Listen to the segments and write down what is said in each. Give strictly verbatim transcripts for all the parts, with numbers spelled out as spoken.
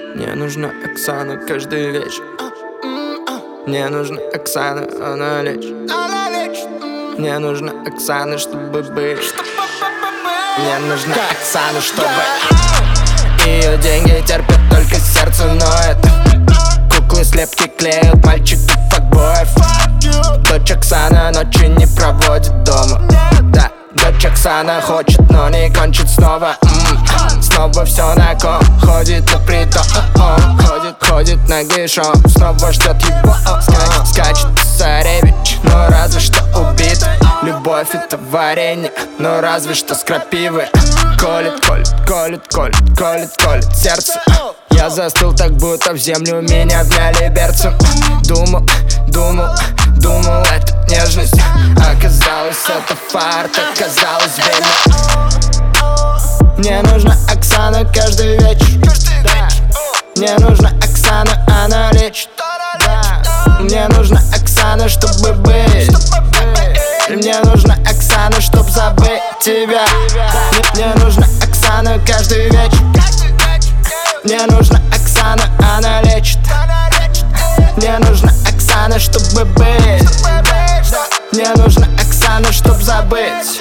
Мне нужна Оксана каждый вечер. Мне нужна Оксана, она лечит. Мне нужна Оксана, чтобы быть. Мне нужна Оксана, чтобы ее деньги терпят только сердце ноет. Куклы слепки клеят мальчики факбоев. Дочь Оксана ночи не проводит дома. Да, дочь Оксана хочет, но не кончит снова. М-м. Снова все на ком, ходит на притон. Ходит, ходит на гейшон, снова ждет его. Скачет, скачет царевич, но разве что убит. Любовь это варенье, но разве что с крапивы. Колет, колет, колет, колет, колет, колет сердце. Я застыл так, будто в землю меня вняли берцем. Думал, думал, думал, это нежность. Оказалось, это фарт, оказалось время. Мне нужна Оксана каждый вечер. Да. Мне нужна Оксана, она лечит. Да. Мне нужна Оксана, чтобы быть. Мне нужна Оксана, чтоб забыть тебя. Мне, мне нужна Оксана каждый вечер. Мне нужна Оксана, она лечит. Мне нужна Оксана, чтобы быть. Мне нужна Оксана, чтоб забыть.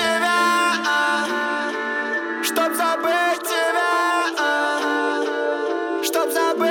Чтоб забыть тебя. Чтоб забыть.